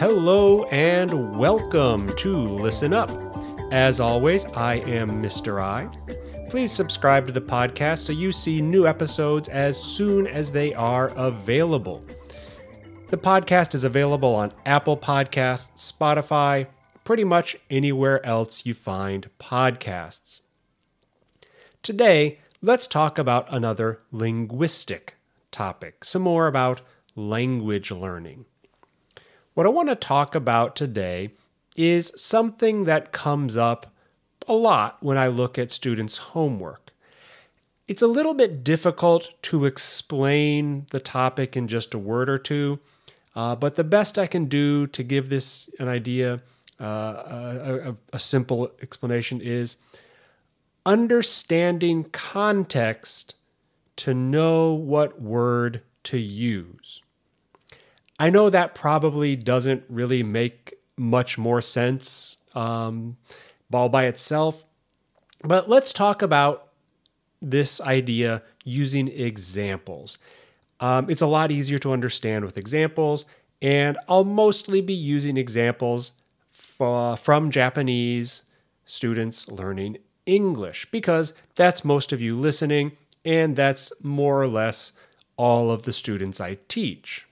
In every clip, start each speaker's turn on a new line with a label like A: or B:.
A: Hello and welcome to Listen Up. As always, I am Mr. I. Please subscribe to the podcast so you see new episodes as soon as they are available. The podcast is available on Apple Podcasts, Spotify, pretty much anywhere else you find podcasts. Today, let's talk about another linguistic topic, some more about language learning. What I want to talk about today is something that comes up a lot when I look at students' homework. It's a little bit difficult to explain the topic in just a word or two, but the best I can do to give this an idea, a simple explanation is understanding context to know what word to use. I know that probably doesn't really make much more sense all by itself, but let's talk about this idea using examples. It's a lot easier to understand with examples, and I'll mostly be using examples from Japanese students learning English because that's most of you listening, and that's more or less all of the students I teach.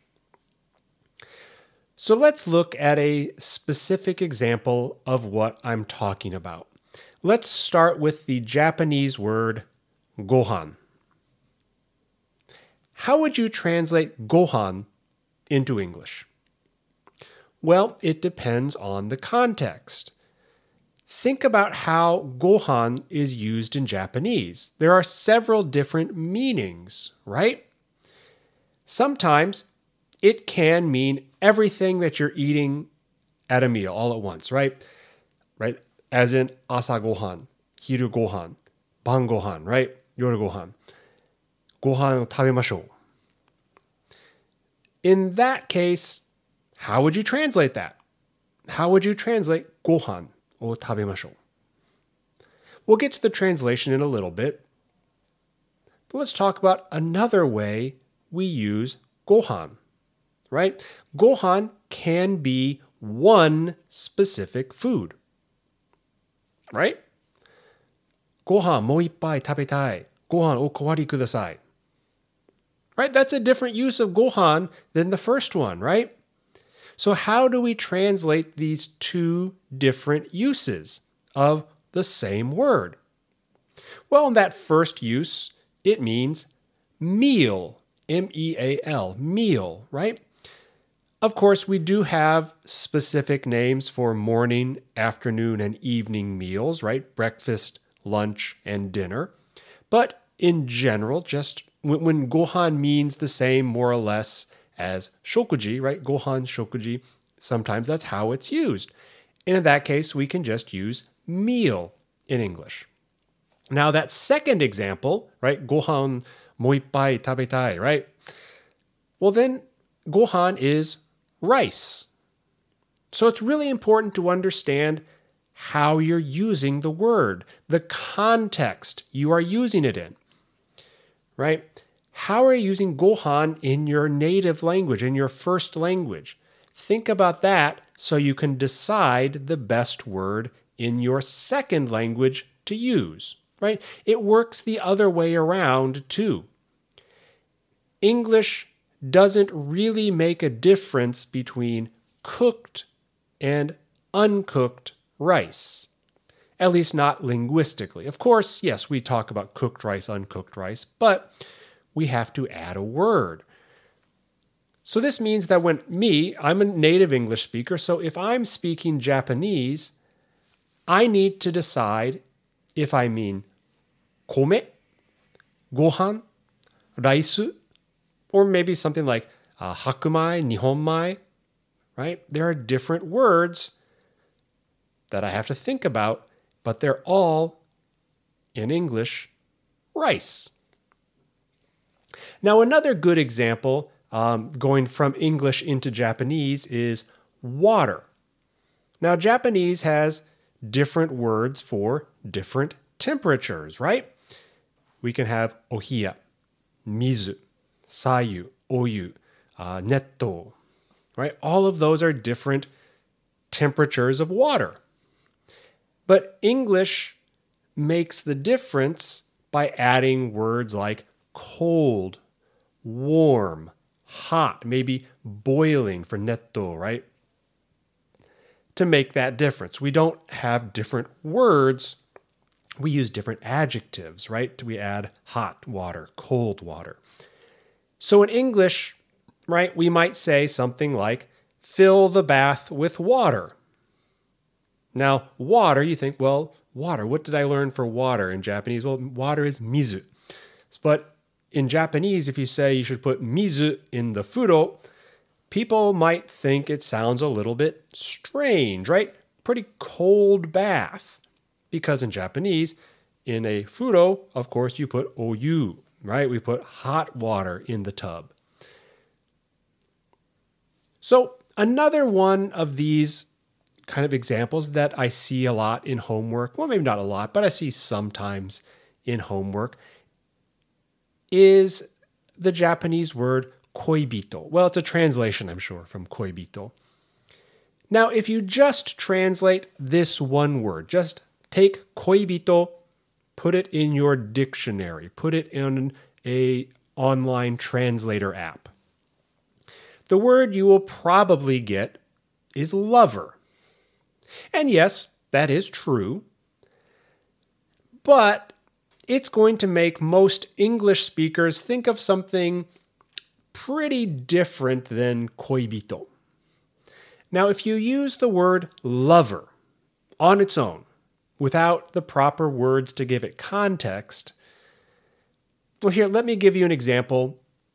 A: So let's look at a specific example of what I'm talking about. Let's start with the Japanese word gohan. How would you translate gohan into English? Well, it depends on the context. Think about how gohan is used in Japanese. There are several different meanings, right? Sometimes it can mean everything that you're eating at a meal all at once, right? Right? As in asa gohan, hiru gohan, ban gohan, right? Yoru gohan. Gohan o tabemashou. In that case, how would you translate that? How would you translate gohan o tabemashou? We'll get to the translation in a little bit, but let's talk about another way we use gohan. Right? Gohan can be one specific food. Right? Gohan mo ippai tabetai. Gohan o kawari kudasai. Right? That's a different use of gohan than the first one, right? So how do we translate these two different uses of the same word? Well, in that first use, it means meal. M-E-A-L, meal, right? Of course, we do have specific names for morning, afternoon, and evening meals, right? Breakfast, lunch, and dinner. But in general, just when gohan means the same more or less as shokuji, right? Gohan, shokuji, sometimes that's how it's used. And in that case, we can just use meal in English. Now, that second example, right? Gohan mo ippai tabetai, right? Well, then gohan is rice. So it's really important to understand how you're using the word, the context you are using it in, right? How are you using gohan in your native language, in your first language? Think about that so you can decide the best word in your second language to use, right? It works the other way around too. English doesn't really make a difference between cooked and uncooked rice, at least not linguistically. Of course, yes, we talk about cooked rice, uncooked rice, but we have to add a word. So this means that I'm a native English speaker, so if I'm speaking Japanese, I need to decide if I mean kome, gohan, rice, or maybe something like hakumai, nihonmai, right? There are different words that I have to think about, but they're all, in English, rice. Now, another good example going from English into Japanese is water. Now, Japanese has different words for different temperatures, right? We can have ohiya, mizu, sayu, oyu, netto, right? All of those are different temperatures of water. But English makes the difference by adding words like cold, warm, hot, maybe boiling for netto, right? To make that difference. We don't have different words. We use different adjectives, right? We add hot water, cold water. So in English, right, we might say something like, fill the bath with water. Now, water, you think, well, water, what did I learn for water in Japanese? Well, water is mizu. But in Japanese, if you say you should put mizu in the furo, people might think it sounds a little bit strange, right? Pretty cold bath. Because in Japanese, in a furo, of course, you put oyu, right? We put hot water in the tub. So another one of these kind of examples that I see a lot in homework, well, maybe not a lot, but I see sometimes in homework, is the Japanese word koibito. Well, it's a translation, I'm sure, from koibito. Now, if you just translate this one word, just take koibito, put it in your dictionary, put it in an online translator app. The word you will probably get is lover. And yes, that is true. But it's going to make most English speakers think of something pretty different than koibito. Now, if you use the word lover on its own, without the proper words to give it context, well, here, let me give you an example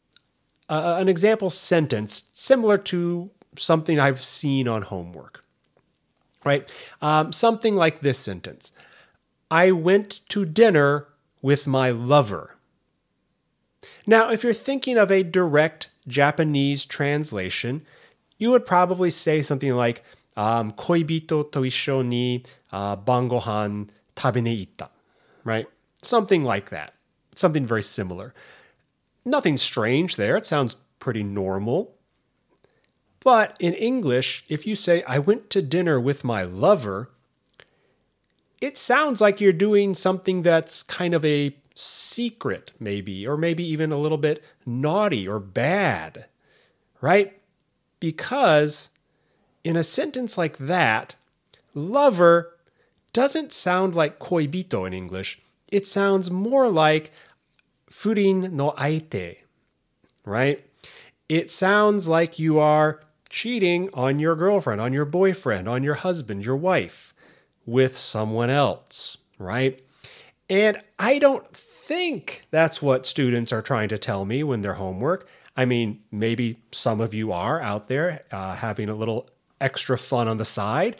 A: sentence similar to something I've seen on homework, right? Something like this sentence. I went to dinner with my lover. Now, if you're thinking of a direct Japanese translation, you would probably say something like, koibito to issho ni bangohan tabe ne itta, right? Something like that. Something very similar. Nothing strange there. It sounds pretty normal. But in English, if you say, I went to dinner with my lover, it sounds like you're doing something that's kind of a secret, maybe, or maybe even a little bit naughty or bad, right? Because in a sentence like that, lover doesn't sound like koibito in English. It sounds more like furin no aite, right? It sounds like you are cheating on your girlfriend, on your boyfriend, on your husband, your wife, with someone else, right? And I don't think that's what students are trying to tell me when they're homework. I mean, maybe some of you are out there having a little extra fun on the side.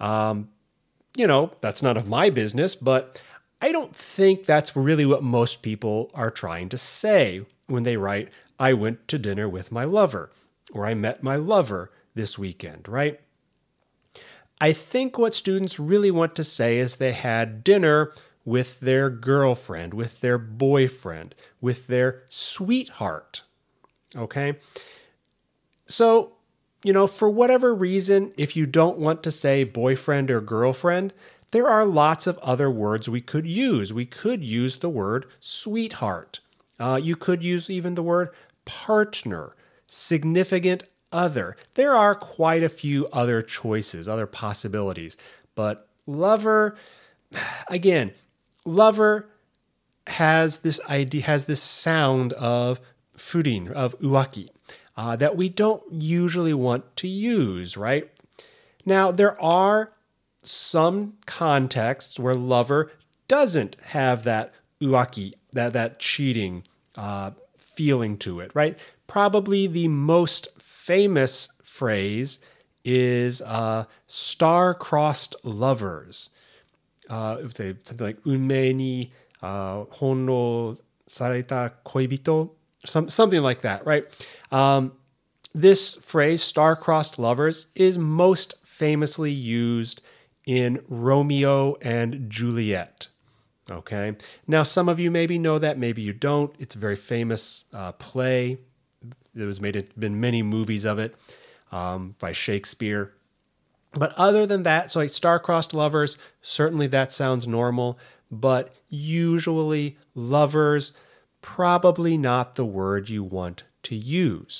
A: That's none of my business, but I don't think that's really what most people are trying to say when they write, I went to dinner with my lover, or I met my lover this weekend, right? I think what students really want to say is they had dinner with their girlfriend, with their boyfriend, with their sweetheart, okay? So, for whatever reason, if you don't want to say boyfriend or girlfriend, there are lots of other words we could use. We could use the word sweetheart. You could use even the word partner, significant other. There are quite a few other choices, other possibilities. But lover, again, lover has this idea, has this sound of furin, of uwaki, that we don't usually want to use, right? Now, there are some contexts where lover doesn't have that uwaki, that cheating feeling to it, right? Probably the most famous phrase is star-crossed lovers. It would say something like unmei ni honro sareta koibito, something like that, right? This phrase, star-crossed lovers, is most famously used in Romeo and Juliet. Okay. Now, some of you maybe know that, maybe you don't. It's a very famous play. There was been many movies of it. by Shakespeare. But other than that, so like star-crossed lovers, certainly that sounds normal, but usually lovers, probably not the word you want to use.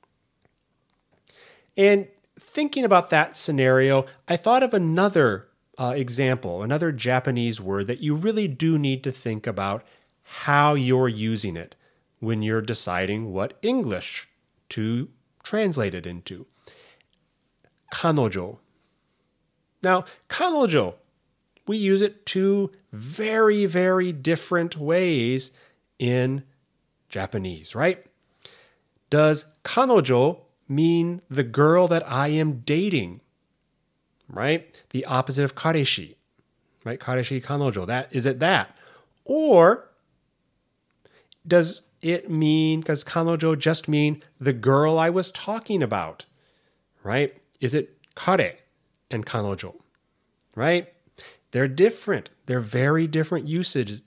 A: And thinking about that scenario, I thought of another example, another Japanese word that you really do need to think about how you're using it when you're deciding what English to translate it into. Kanojo. Now, kanojo, we use it two very, very different ways in Japanese, right? Does kanojo mean the girl that I am dating, right? The opposite of kareshi, right? Kareshi, kanojo, is it that? Or does kanojo just mean the girl I was talking about, right? Is it kare and kanojo, right? They're different. They're very different usages.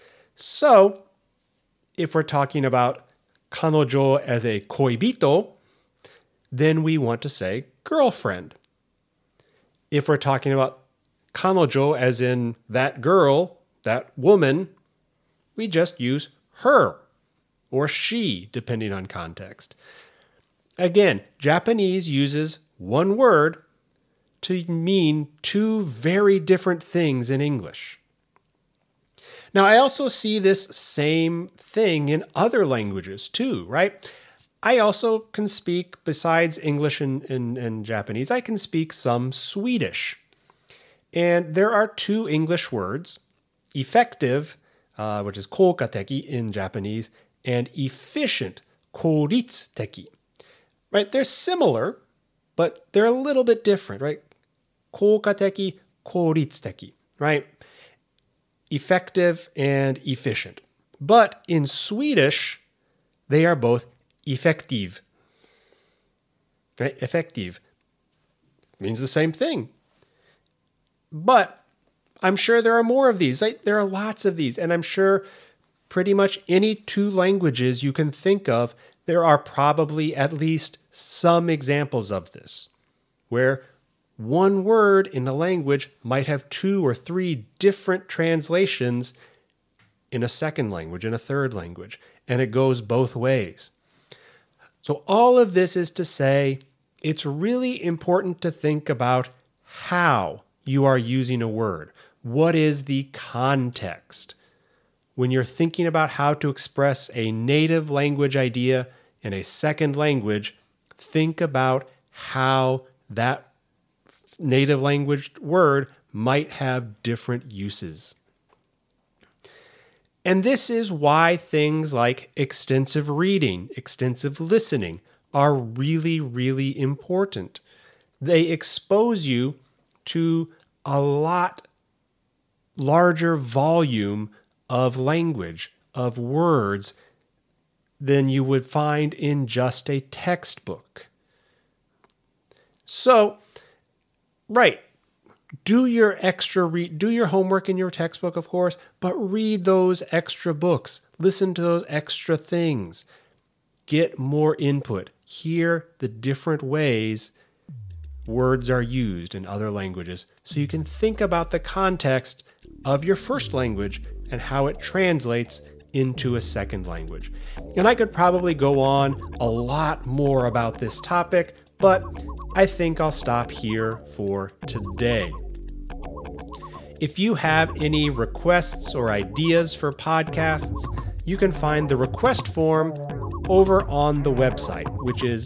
A: So if we're talking about kanojo as a koibito, then we want to say girlfriend. If we're talking about kanojo as in that girl, that woman, we just use her or she, depending on context. Again, Japanese uses one word to mean two very different things in English. Now, I also see this same thing in other languages too, right? I also can speak, besides English and Japanese, I can speak some Swedish. And there are two English words, effective, which is koukateki in Japanese, and efficient, kouritsu-teki. Right? They're similar, but they're a little bit different, right? Koukateki, kouritsu-teki, right? Effective and efficient. But in Swedish, they are both effektiv. Right? Effective means the same thing. But I'm sure there are more of these. There are lots of these. And I'm sure pretty much any two languages you can think of, there are probably at least some examples of this, where one word in a language might have two or three different translations in a second language, in a third language, and it goes both ways. So all of this is to say, it's really important to think about how you are using a word. What is the context? When you're thinking about how to express a native language idea in a second language, think about how that native language word might have different uses. And this is why things like extensive reading, extensive listening are really, really important. They expose you to a lot larger volume of language, of words, than you would find in just a textbook. So, right, do your homework in your textbook, of course, but read those extra books. Listen to those extra things. Get more input. Hear the different ways words are used in other languages so you can think about the context of your first language and how it translates into a second language. And I could probably go on a lot more about this topic, but I think I'll stop here for today. If you have any requests or ideas for podcasts, you can find the request form over on the website, which is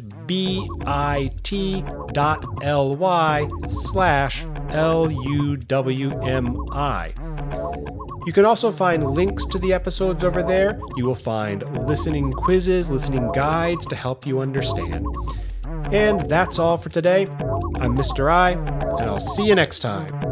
A: bit.ly/LUWMI. You can also find links to the episodes over there. You will find listening quizzes, listening guides to help you understand. And that's all for today. I'm Mr. I, and I'll see you next time.